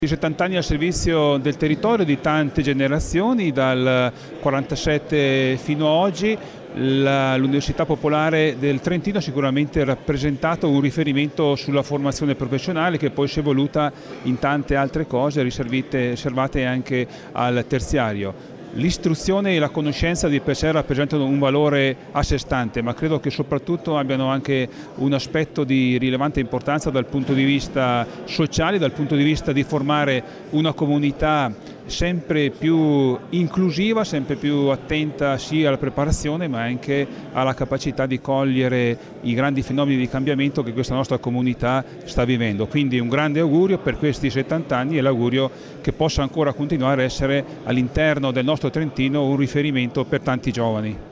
70 anni al servizio del territorio di tante generazioni, dal 47 fino ad oggi. L'Università Popolare del Trentino ha sicuramente rappresentato un riferimento sulla formazione professionale, che poi si è evoluta in tante altre cose riservate anche al terziario. L'istruzione e la conoscenza di per sé rappresentano un valore a sé stante, ma credo che soprattutto abbiano anche un aspetto di rilevante importanza dal punto di vista sociale, dal punto di vista di formare una comunità sempre più inclusiva, sempre più attenta sia alla preparazione ma anche alla capacità di cogliere i grandi fenomeni di cambiamento che questa nostra comunità sta vivendo. Quindi un grande augurio per questi 70 anni e l'augurio che possa ancora continuare a essere all'interno del nostro Trentino un riferimento per tanti giovani.